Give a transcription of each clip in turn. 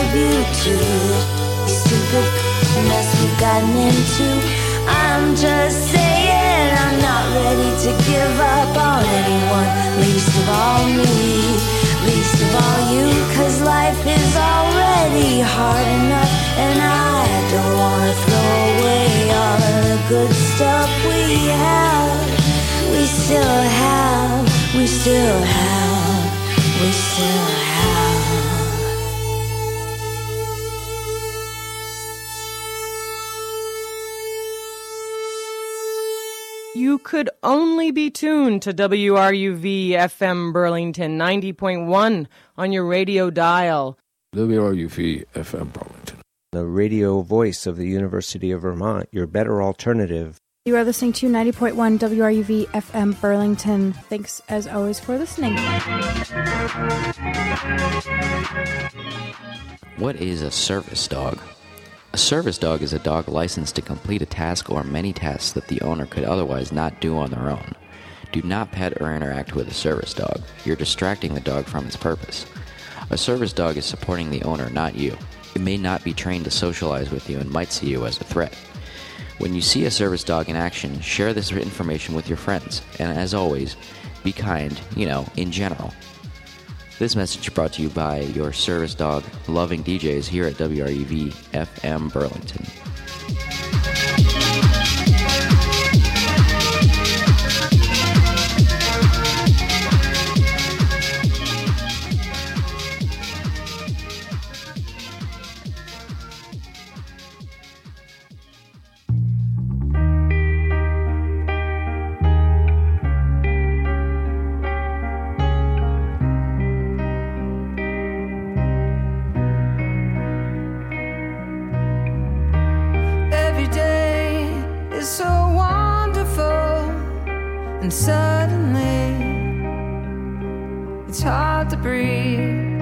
love you too. You stupid mess we've gotten into. I'm just saying I'm not ready to give up on anyone, least of all me, least of all you, 'cause life is already hard enough, and I don't wanna throw away all of the good stuff we have. We still have, we still have, we still have. You could only be tuned to WRUV FM Burlington 90.1 on your radio dial. WRUV FM Burlington, the radio voice of the University of Vermont, your better alternative. You are listening to 90.1 WRUV FM Burlington. Thanks, as always, for listening. What is a service dog? A service dog is a dog licensed to complete a task or many tasks that the owner could otherwise not do on their own. Do not pet or interact with a service dog. You're distracting the dog from its purpose. A service dog is supporting the owner, not you. It may not be trained to socialize with you and might see you as a threat. When you see a service dog in action, share this information with your friends. And as always, be kind, in general. This message brought to you by your service dog loving DJs here at WRUV FM Burlington. And suddenly, it's hard to breathe.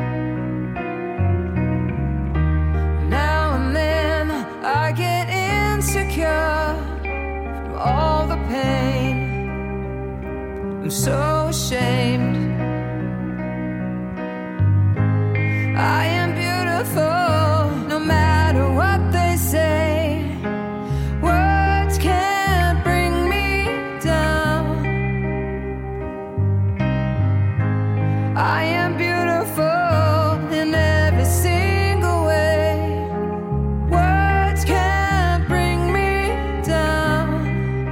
Now and then, I get insecure from all the pain. I'm so ashamed. I am beautiful, no matter what they say. Words can't bring me down. I am beautiful in every single way. Words can't bring me down.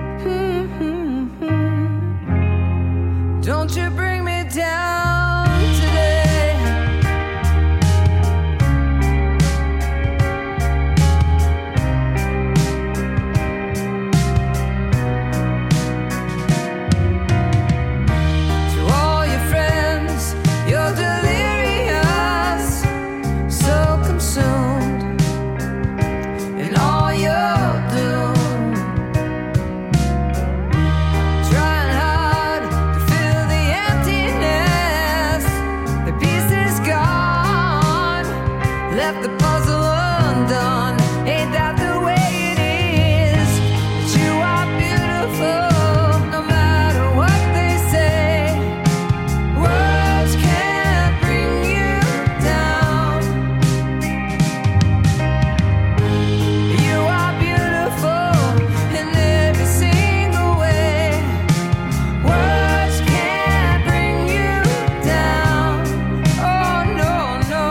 Don't you bring me down today. To all your friends, you're delirious, so consumed in all your doom, trying hard to fill the emptiness. The piece is gone, left the puzzle undone. Ain't that the way it is? But you are beautiful, no matter what they say. Words can't bring you down. You are beautiful in every single way. Words can't bring you down. Oh no, no.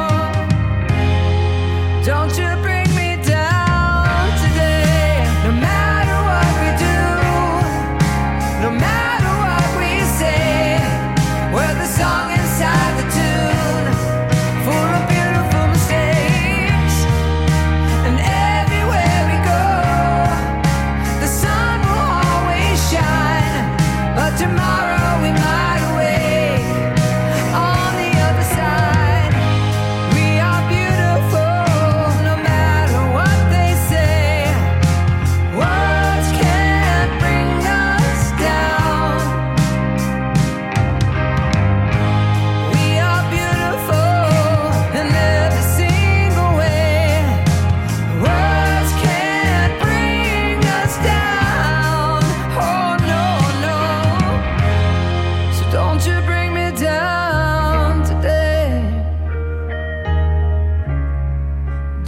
Don't you bring me down today. No matter what we do, no matter what we say, we're the song inside the tune, full of beautiful mistakes. And everywhere we go, the sun will always shine. But tomorrow we might awake on the other side. We are beautiful, no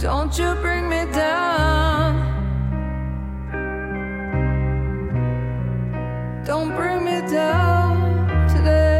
Don't you bring me down. Don't bring me down today.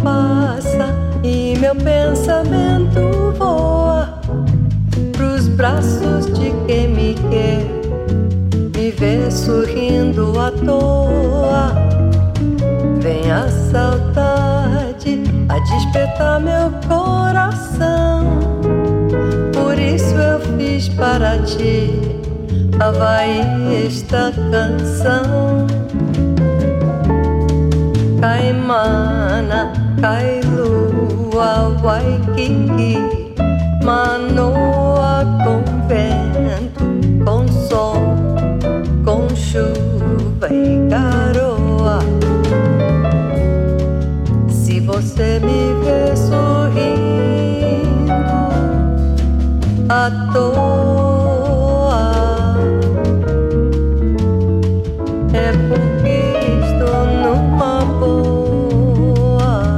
passa e meu pensamento voa pros braços de quem me quer, me vê sorrindo à toa. Vem a saudade a despertar meu coração, por isso eu fiz para ti, Havaí, esta canção. Caimana, Kailua, Waikiki, Manoa, com vento, com sol, com chuva e garoa. Se você me vê sorrindo à toa, é porque estou numa boa.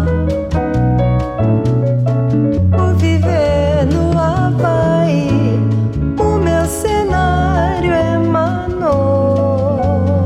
Por viver no Havaí, o meu cenário é Manoa.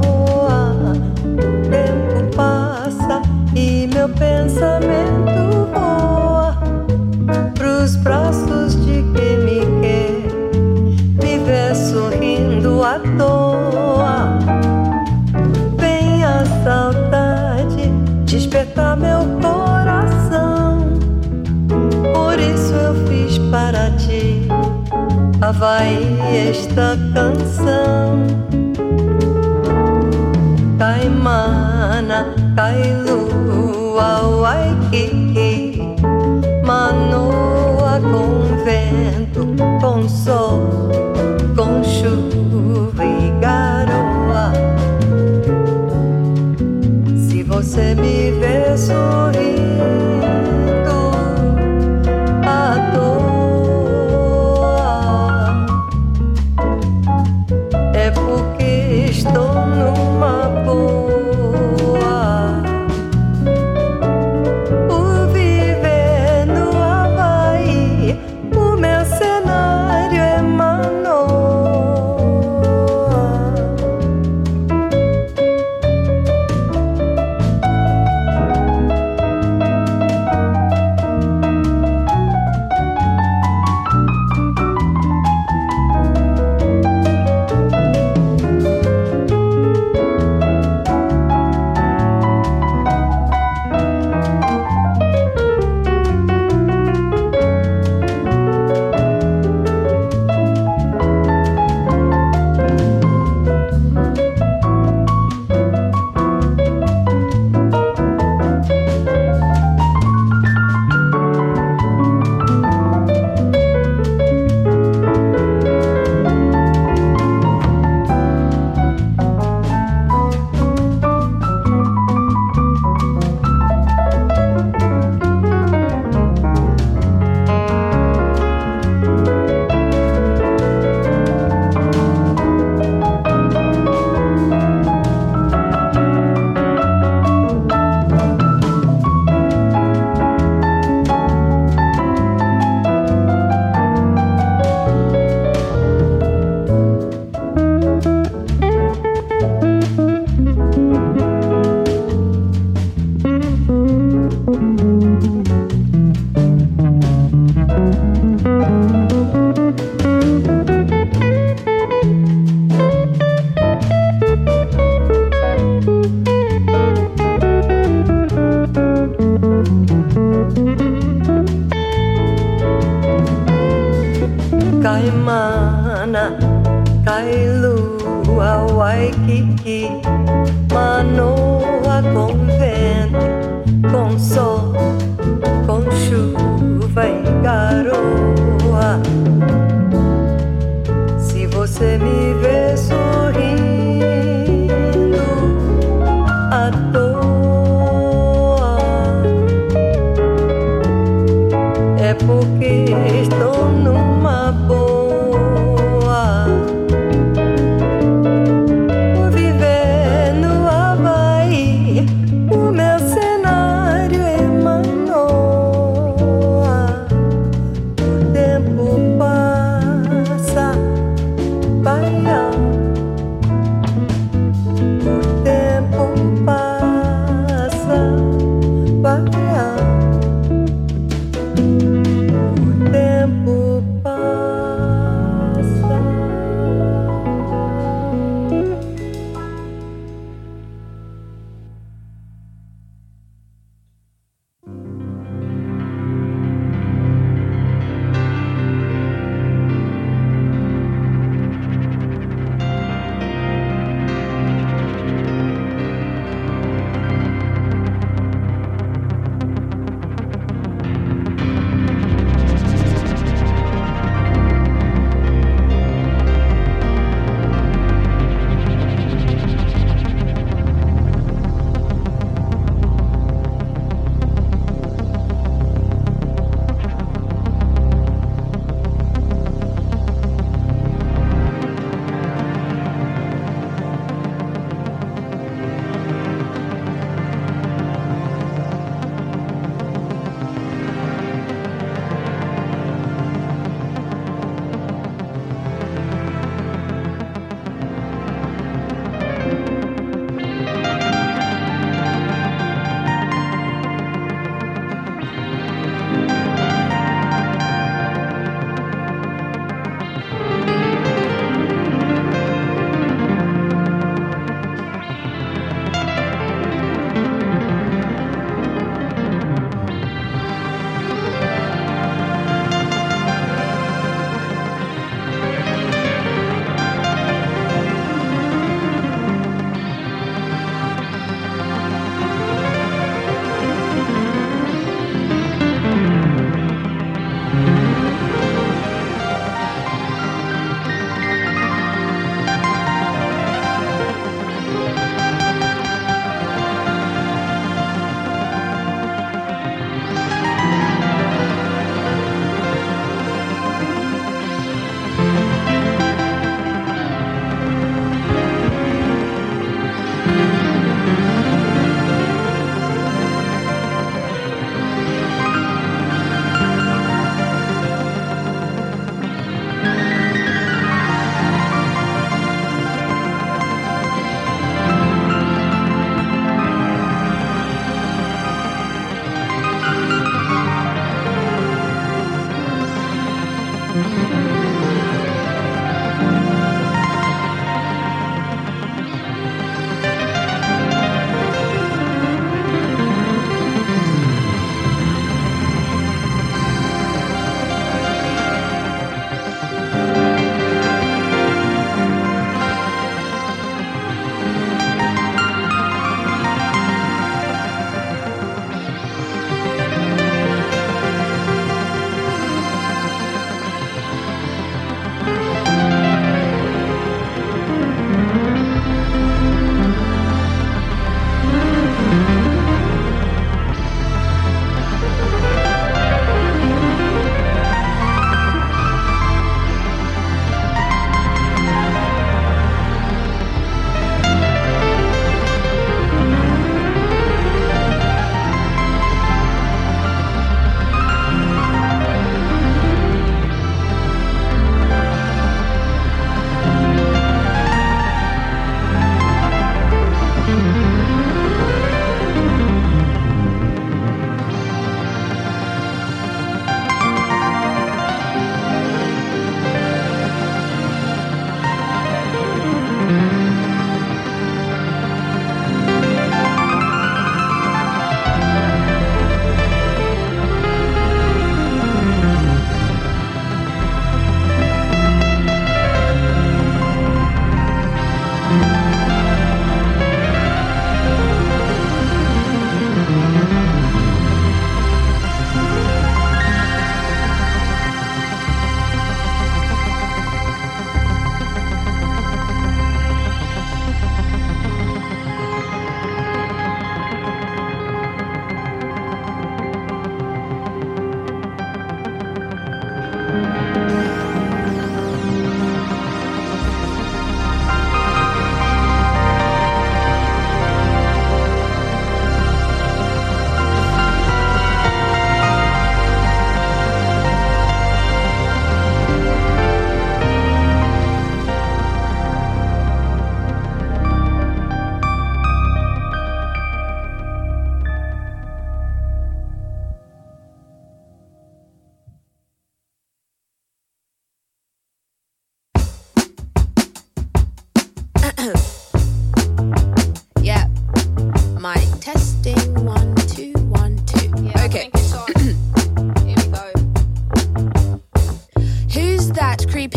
O tempo passa e meu pensamento voa pros braços de quem me quer, me vê sorrindo à toa. Vem a saudade despertar meu coração, por isso eu fiz para ti, Havaí, esta canção. Caimana, Kailua, Waikiki, Manoa, com vento, com sol, com chuva e garoa. Se você me vê sorrindo à toa, é porque estou numa boa. Por viver no Havaí, o meu cenário é Manoa. Caimana, Kailua, Waikiki, Manoa, com vento, com sol, com chuva e garoa. Se você me vê sorrindo à toa, é porque estou numa boa. Por viver no Havaí, o meu cenário é Manoa. O tempo passa, vai. O tempo passa, vai.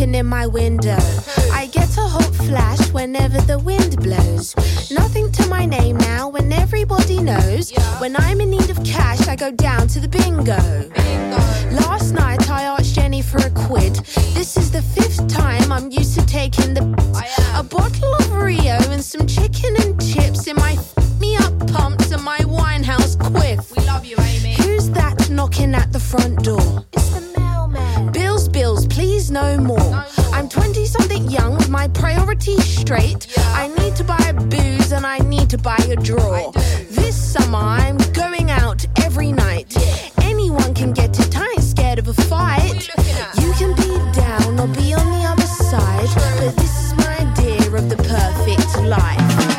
looking in my window. I get a hot flash whenever the wind blows. Nothing to my name now when everybody knows. When I'm in need of cash, I go down to the bingo. Last night I asked Jenny for a quid. This is the 5th time I'm used to taking a bottle of Rio and some chicken and chips in my me up pumps and my Winehouse quiff. We love you, Amy. Who's that knocking at the front door? It's the mailman. Bills, bills, please no more. I'm 20-something young with my priorities straight. I need to buy a booze and I need to buy a draw. This summer I'm going out every night. Anyone can get it, I ain't scared of a fight. You can be down or be on the other side, but this is my idea of the perfect life.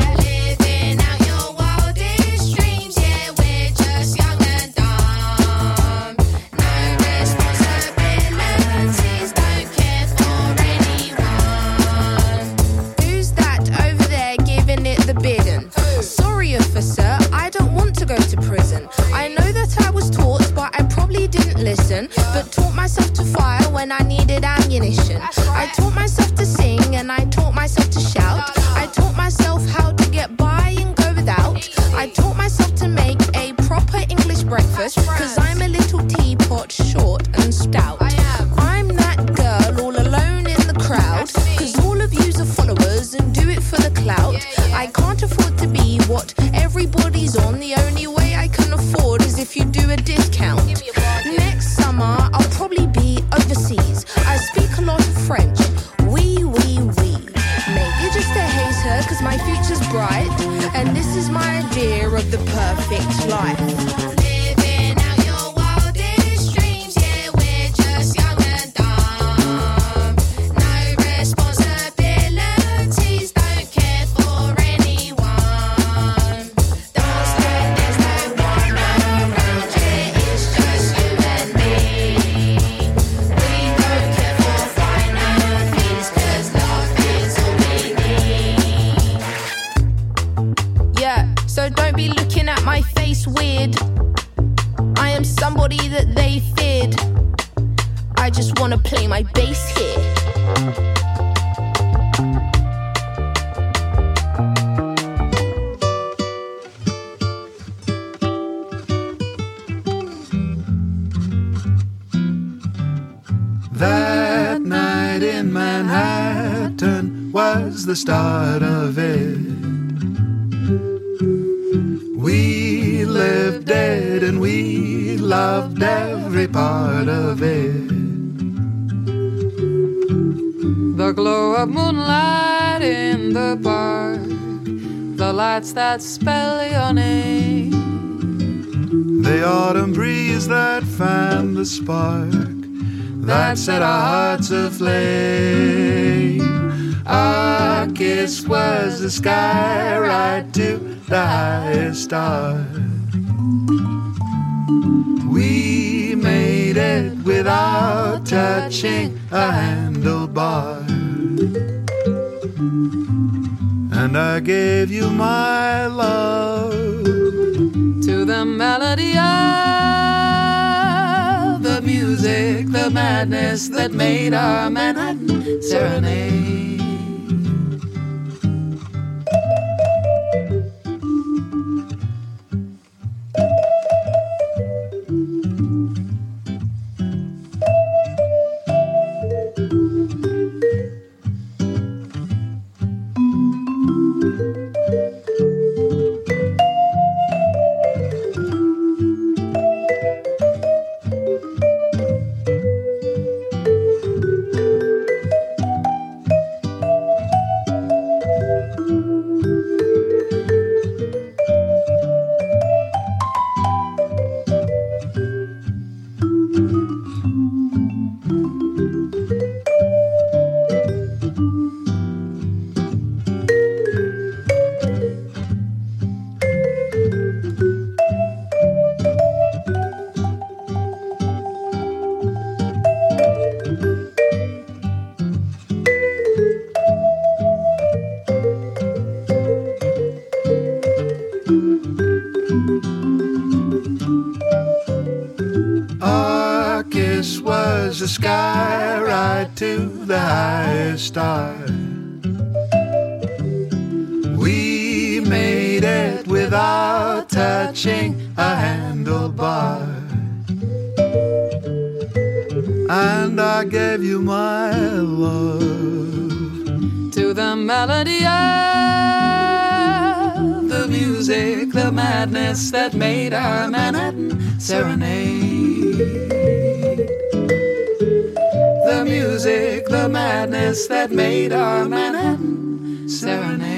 Listen, but taught myself to fire when I needed ammunition. I taught myself to sing and I taught myself to shout. I taught myself how to get by and go without. I taught myself to make a proper English breakfast, cause I'm a little teapot, short and stout. I'm that girl all alone in the crowd, cause all of yous are followers and do it for the clout. I can't afford to be what everybody's on. The only way I can afford is if you do a discount. Next summer, I'll probably be overseas. I speak a lot of French. Oui, oui, oui. Maybe just a hater, cause my future's bright. And this is my idea of the perfect life. Weird. I am somebody that they feared. I just wanna play my bass here. That night in Manhattan was the start of it. We lived it and we loved every part of it. The glow of moonlight in the park, the lights that spell your name, the autumn breeze that fanned the spark that set our hearts aflame. Our kiss was the sky right to the highest star. We made it without touching a handlebar. And I gave you my love to the melody of the music, the madness that made our Manhattan serenade. kiss was a sky ride to the highest star. We made it without touching a handlebar. And I gave you my love to the melody of the music, the madness that made our Manhattan serenade. The music, the madness that made our Manhattan serenade.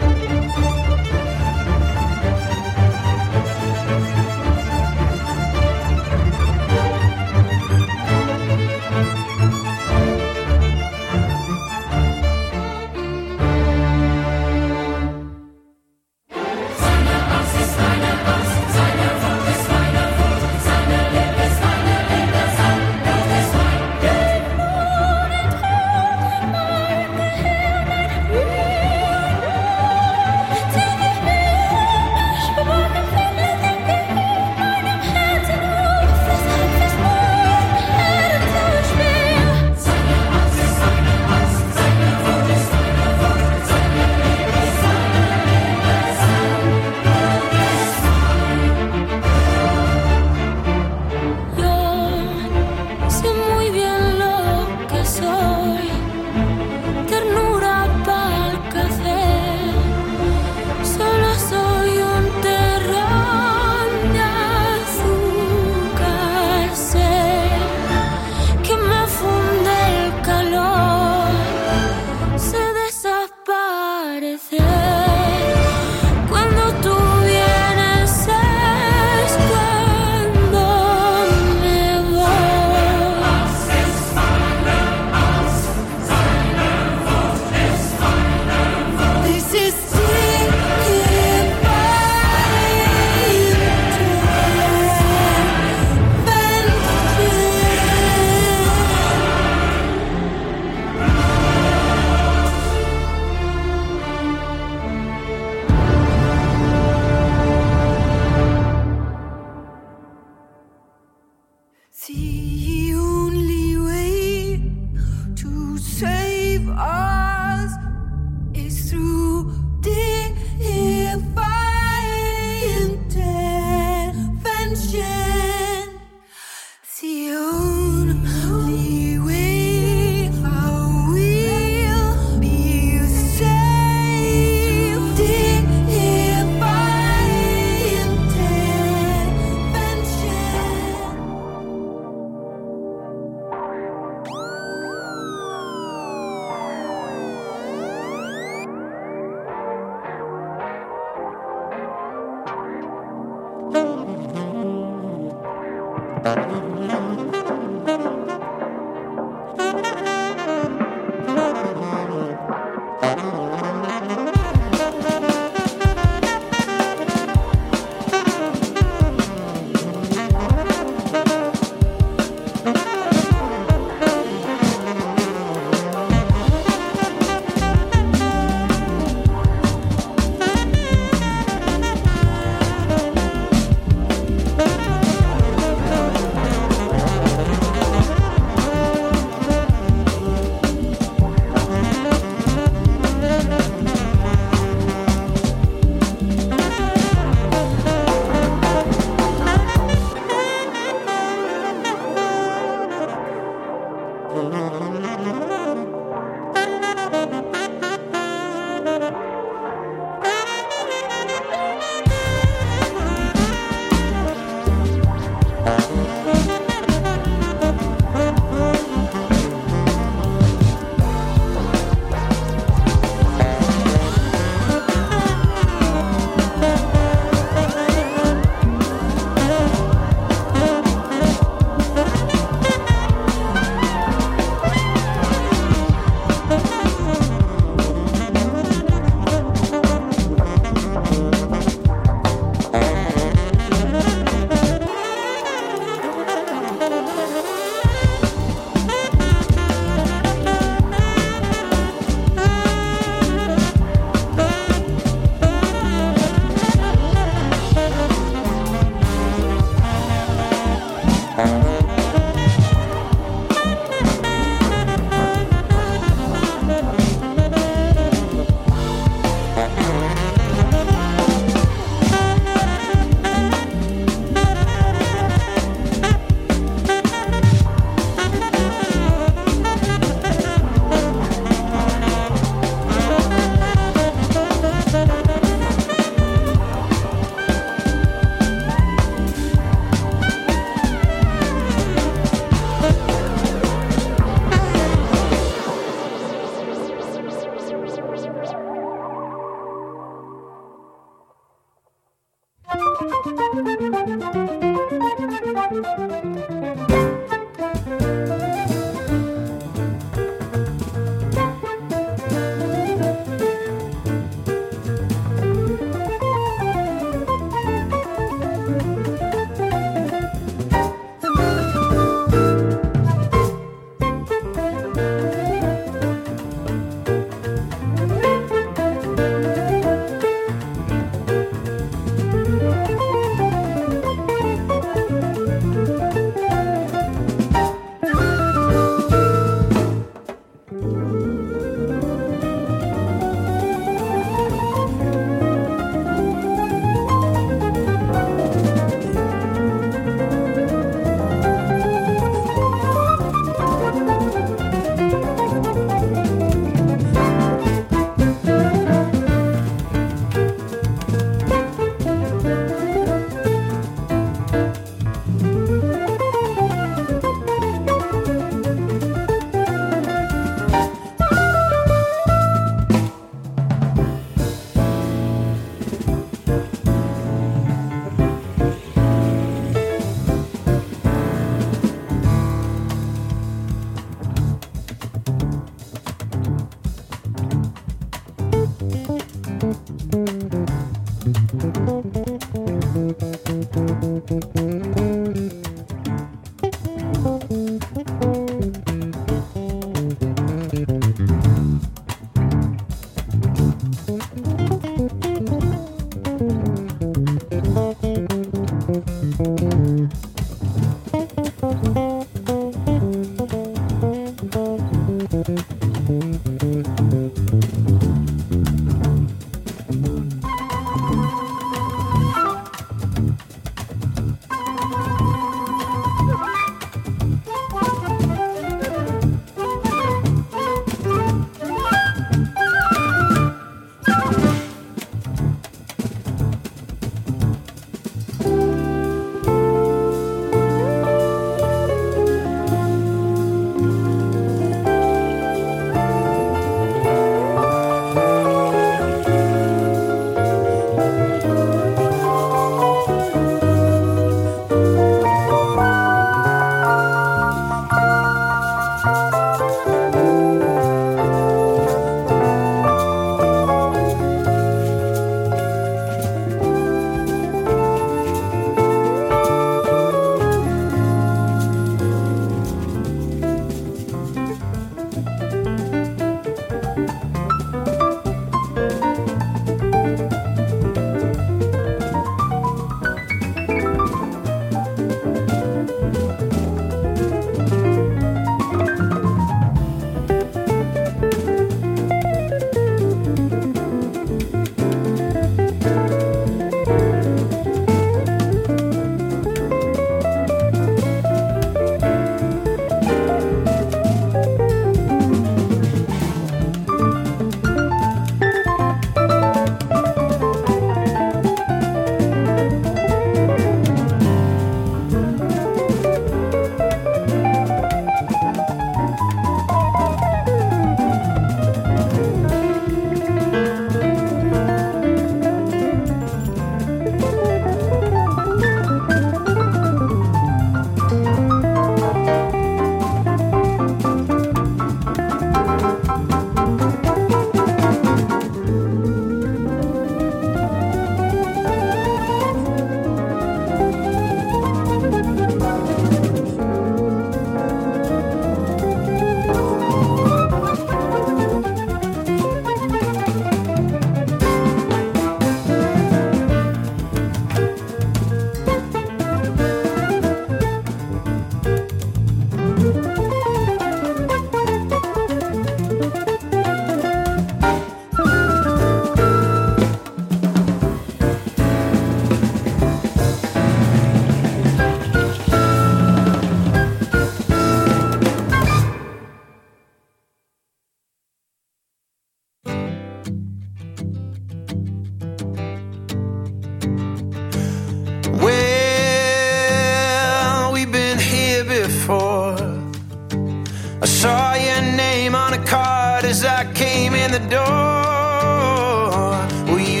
the door. Will you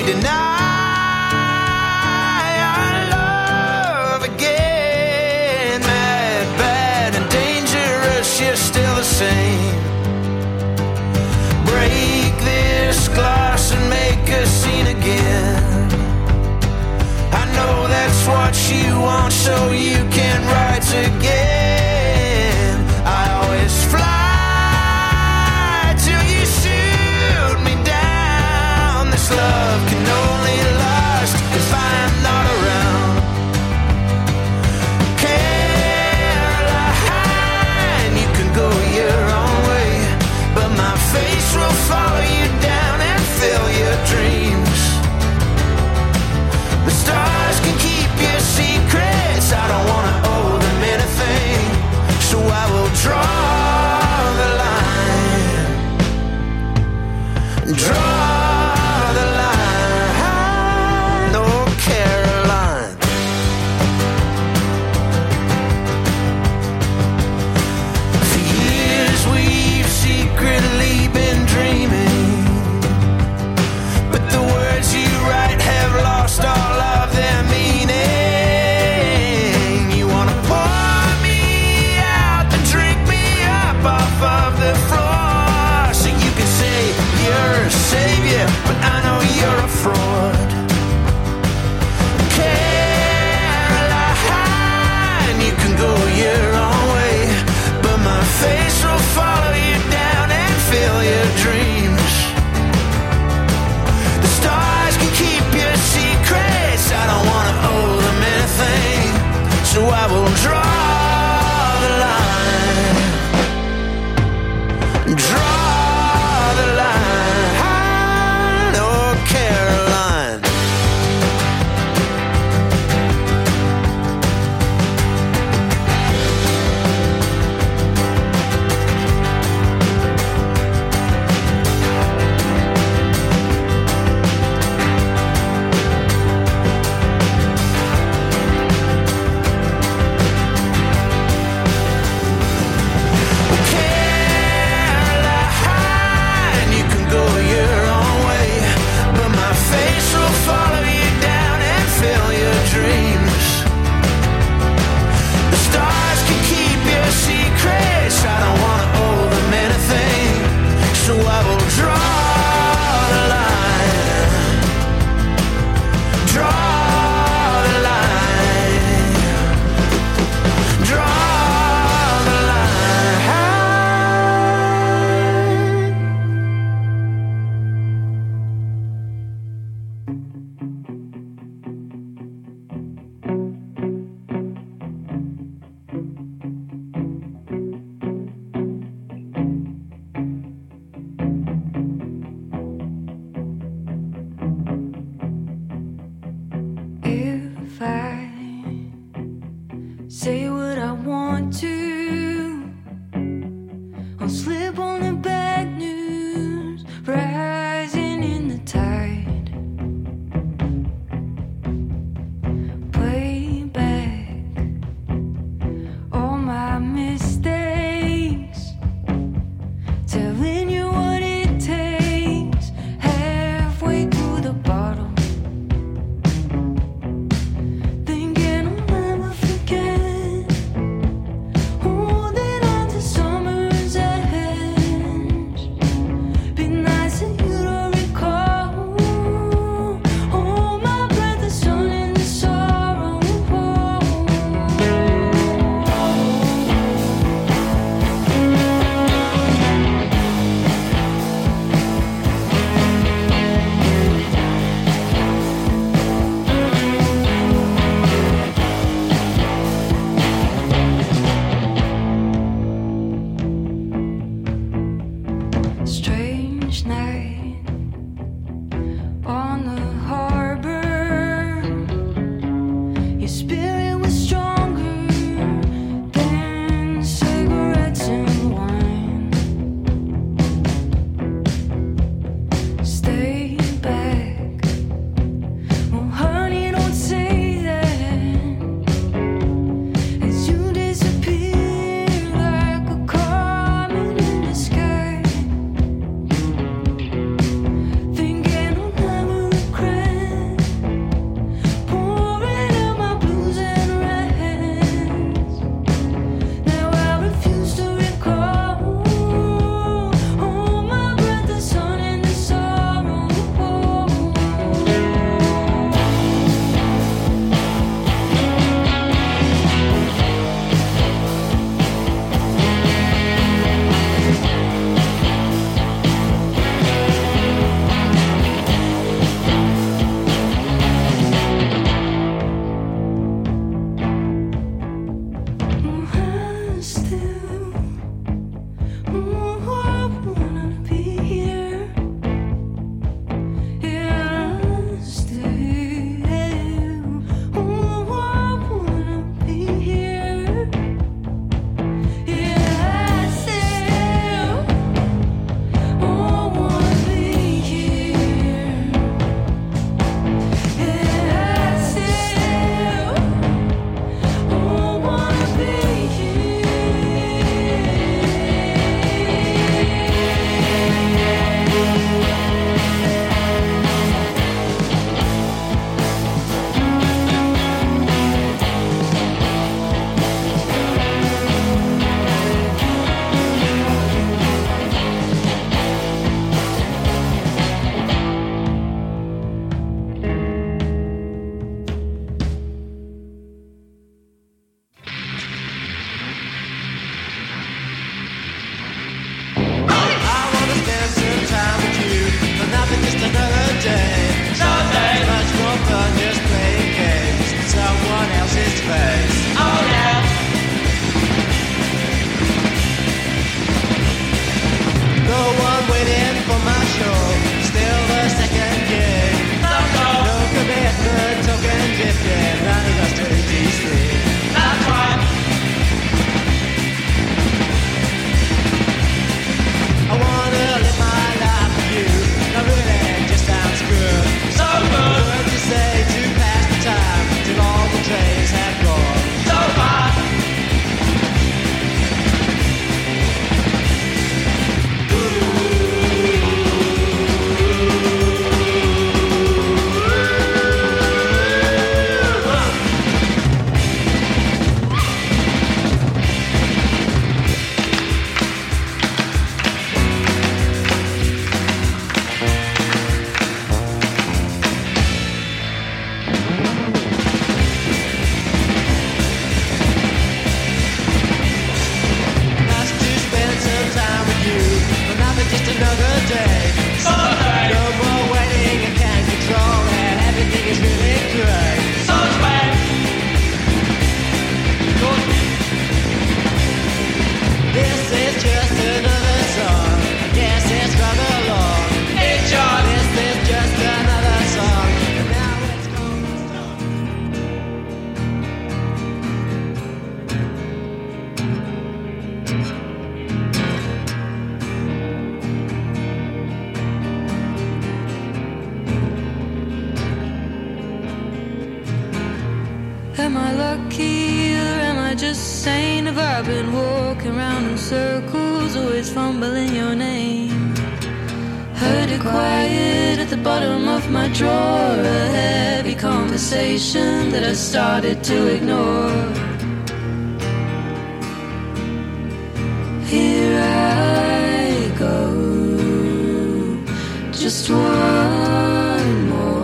deny our love again? Mad, bad, and dangerous, you're still the same. Break this glass and make a scene again. I know that's what you want, so you can write again. I always fly till you shoot me down. This love can only last if I'm not around. Caroline, you can go your own way, but my face will follow you down and fill your dreams. The stars can keep your secrets. I don't wanna owe them anything, so I will draw the line. Draw the line, oh Caroline. For years we've secretly been dreaming, but the words you write have lost all of their meaning. You wanna pour me out and drink me up off of the floor, so you can say you're a savior, but I know you're a fraud. Caroline, you can go your own way, but my face will follow you down and fill your dreams. The stars can keep your secrets. I don't wanna owe them anything, so I will draw the line. Draw the line, oh Caroline. Caroline, you can go your own way, but my face will follow you down and fill your dreams. The stars can keep your secrets. I don't wanna owe them anything, so I will draw the line. Draw the line. Draw the line. If I say what I want to, I'll slip on the bad news, rising in the tide. Play back all my mistakes, telling you what it takes, halfway through the bottle. Thinking I'll never forget, holding on to summers ahead. day. It's much more fun just playing games in someone else's face. Oh yeah. No one waiting for my show. Still the second gig. No commitment, token gifted. None of us to DC. That's right. I wanna live my life with you. Not really, just sounds good. So good. Good to say to pass the time till all the trains have gone. So far. Just another day. No more waiting, I can't control it. Everything is really great. So bad. This is just another song. I guess it's run along. Hey John, this is just another song. And now it's Am I lucky or am I just sane? Have I been walking around in circles, always fumbling your name? Heard it quiet at the bottom of my drawer, a heavy conversation that I started to ignore. Here I go, just one more.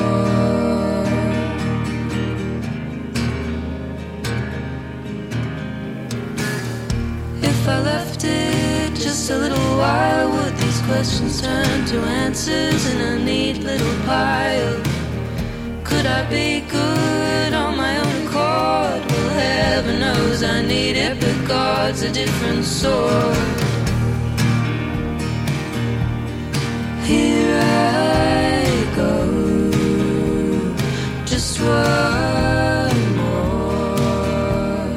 If I left it just a little while, would these questions turn to answers in a neat little pile? Could I be good on my own accord? Well, heaven knows I need it, but God's a different sort. Here I go, just one more.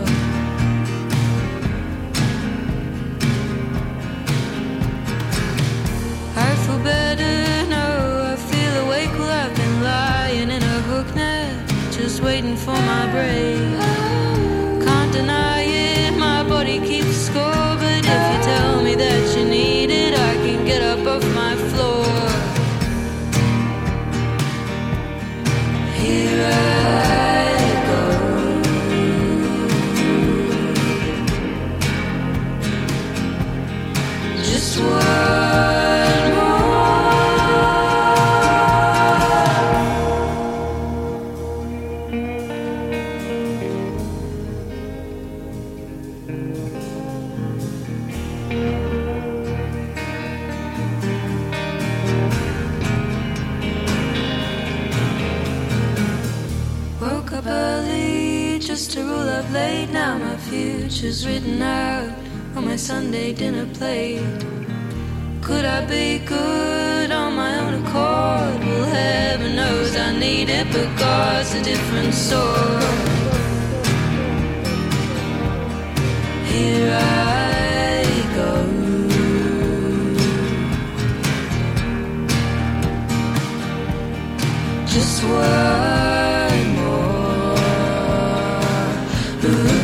I feel better, no, I feel awake. Well, I've been lying in a hook net, just waiting for my break. Can't deny it, my body keeps score, but if you tell me that you need it, I can get up off my floor. Here I go, just one more. Woke up early just to rule up late. Now my future's written out on my Sunday dinner plate. Could I be good on my own accord? Well, heaven knows I need it, but God's a different sort. Here I go, just one more. Ooh.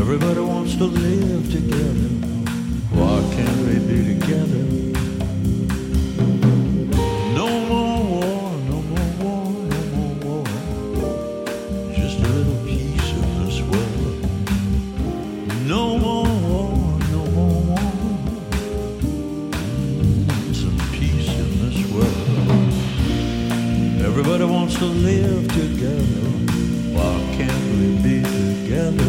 Everybody wants to live together. Why can't we be together? No more war, no more war, no more war. Just a little piece of this world. No more war, no more war. Some peace in this world. Everybody wants to live together. Why can't we be together?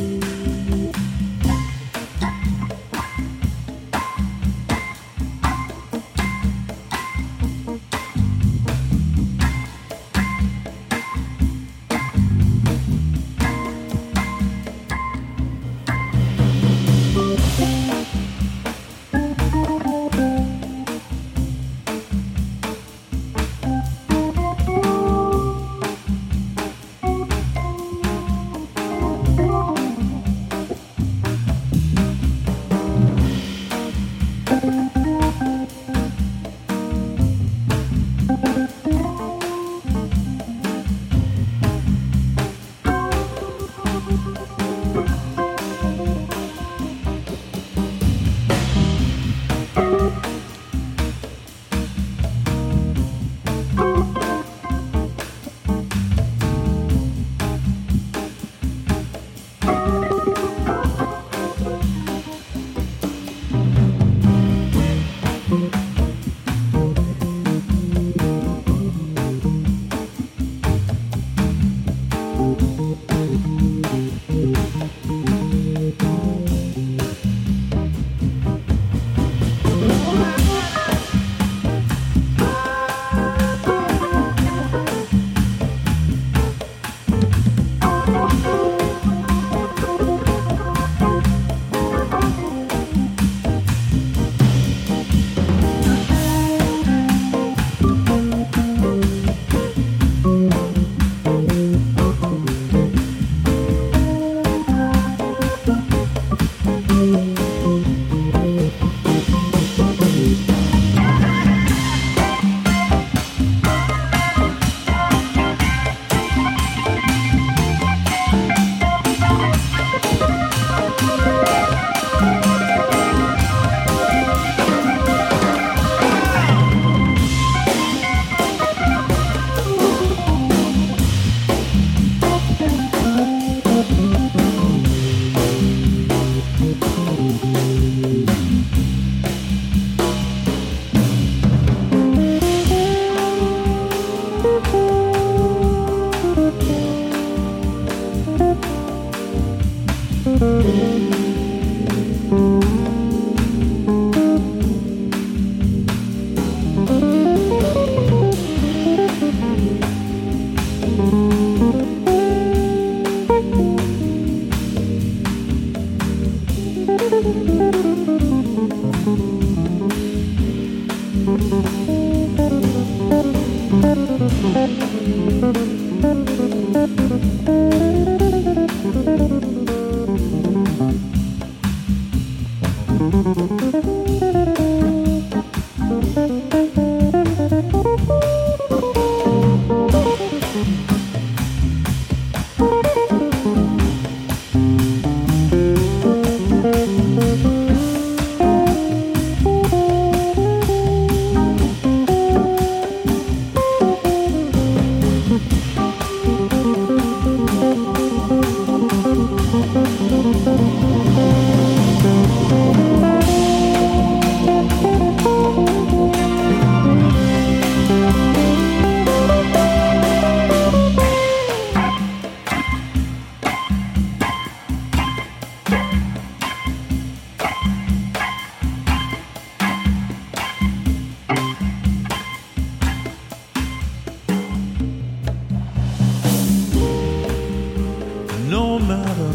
No matter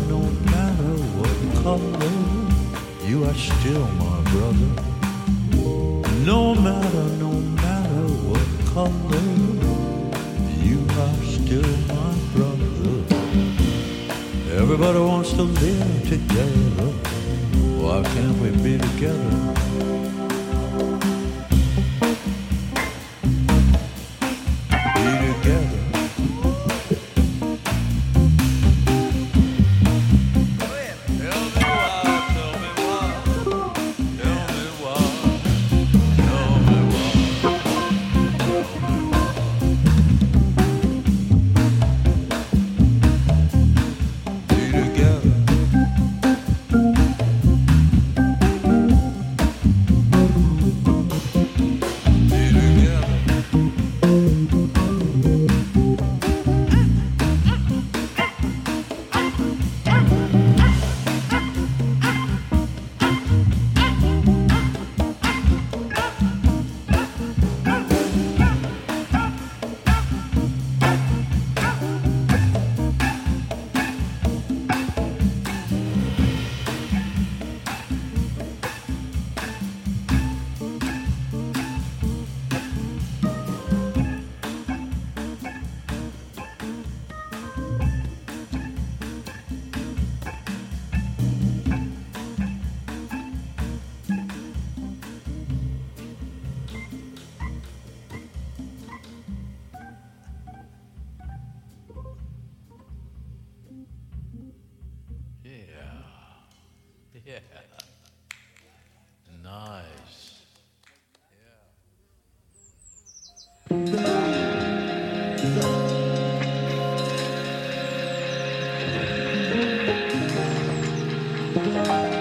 what color, you are still my brother. No matter what color, you are still my brother. Everybody wants to live together. Why can't we be together? Be together. Yeah. Nice. Yeah.